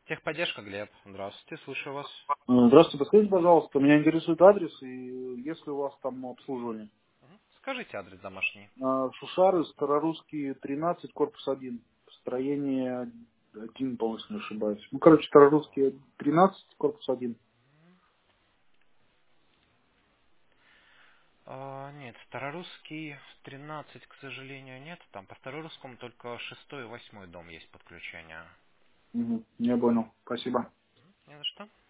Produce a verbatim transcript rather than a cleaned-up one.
Техподдержка, Глеб. Здравствуйте, слушаю вас. Э, Здравствуйте, подскажите, пожалуйста, меня интересует адрес и если у вас там обслуживание. Мгм. Скажите адрес домашний. А, Шушары, Старорусский, тринадцать, корпус один. Строение один, по-моему, если не ошибаюсь. Ну, короче, Старорусский, тринадцать, корпус один. А, нет, старорусский тринадцать, к сожалению, нет. Там по старорусскому только шестой и восьмой дом есть подключение. Угу, я понял. Спасибо. Не за что.